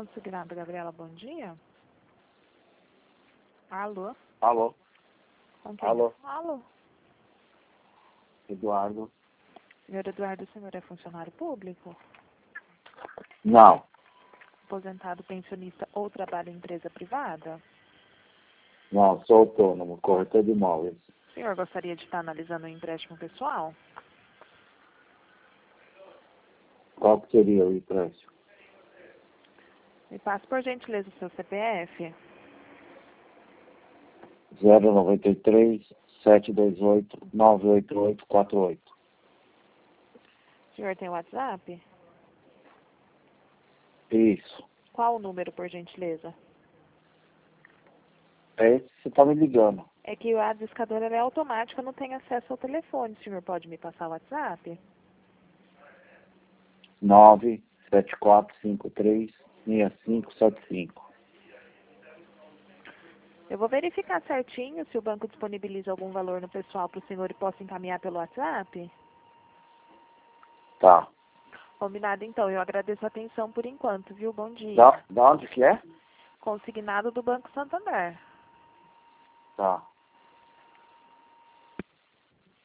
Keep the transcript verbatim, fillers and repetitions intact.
Consignado, Gabriela, bom dia. Alô? Alô? Com quem? Alô? Alô? Eduardo? Senhor Eduardo, o senhor é funcionário público? Não. Aposentado, pensionista ou trabalha em empresa privada? Não, sou autônomo, corretor de imóveis. O senhor gostaria de estar analisando um empréstimo pessoal? Qual que seria o empréstimo? Me passe, por gentileza, o seu C P F. zero nove três, sete dois oito, nove oito oito quatro oito. O senhor tem WhatsApp? Isso. Qual o número, por gentileza? É esse que você está me ligando. É que a discadora é automática, eu não tenho acesso ao telefone. O senhor pode me passar o WhatsApp? nove sete quatro cinco três, seis cinco sete cinco. Eu vou verificar certinho se o banco disponibiliza algum valor no pessoal para o senhor e posso encaminhar pelo WhatsApp. Tá. Combinado, então. Eu agradeço a atenção por enquanto, viu? Bom dia. Da, da onde que é? Consignado do Banco Santander. Tá.